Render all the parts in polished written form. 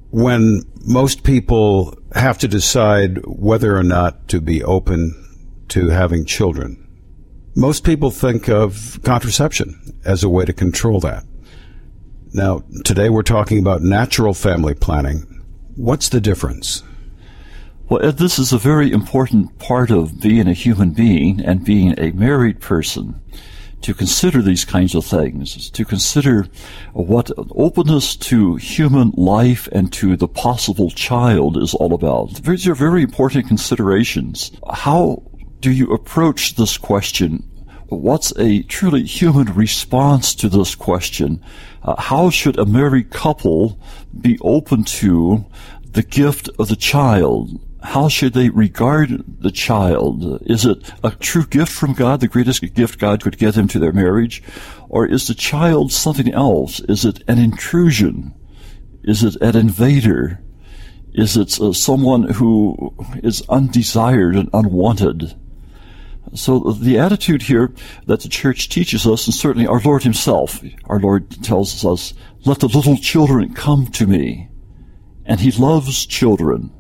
when most people have to decide whether or not to be open to having children, most people think of contraception as a way to control that. Now, today we're talking about natural family planning. What's the difference? Well, Ed, this is a very important part of being a human being and being a married person, to consider these kinds of things, to consider what openness to human life and to the possible child is all about. These are very important considerations. How do you approach this question? What's a truly human response to this question? How should a married couple be open to the gift of the child? How should they regard the child? Is it a true gift from God, the greatest gift God could give them to their marriage? Or is the child something else? Is it an intrusion? Is it an invader? Is it someone who is undesired and unwanted? So the attitude here that the church teaches us, and certainly our Lord himself, our Lord tells us, let the little children come to me. And he loves children.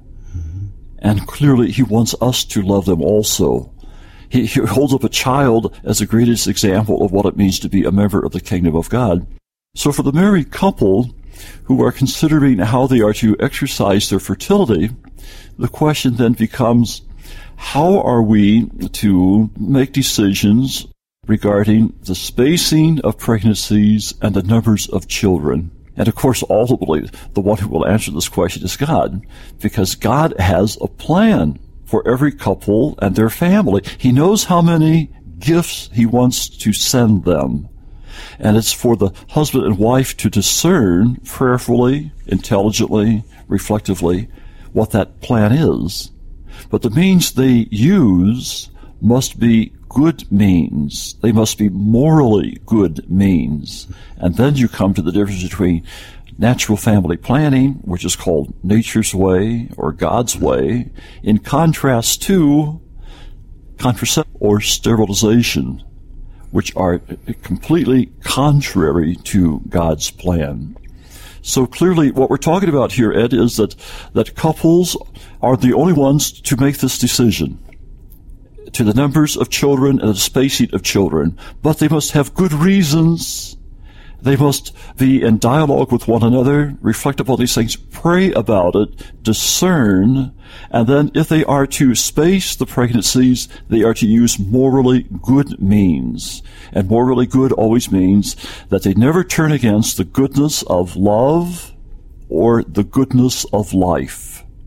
And clearly he wants us to love them also. He holds up a child as the greatest example of what it means to be a member of the kingdom of God. So for the married couple who are considering how they are to exercise their fertility, the question then becomes, how are we to make decisions regarding the spacing of pregnancies and the numbers of children? And of course, ultimately, the one who will answer this question is God, because God has a plan for every couple and their family. He knows how many gifts he wants to send them. And it's for the husband and wife to discern prayerfully, intelligently, reflectively, what that plan is. But the means they use must be good means. They must be morally good means. And then you come to the difference between natural family planning, which is called nature's way or God's way, in contrast to contraception or sterilization, which are completely contrary to God's plan. So clearly what we're talking about here, Ed, is that couples are the only ones to make this decision to the numbers of children and the spacing of children, but they must have good reasons. They must be in dialogue with one another, reflect upon these things, pray about it, discern, and then if they are to space the pregnancies, they are to use morally good means. And morally good always means that they never turn against the goodness of love or the goodness of life.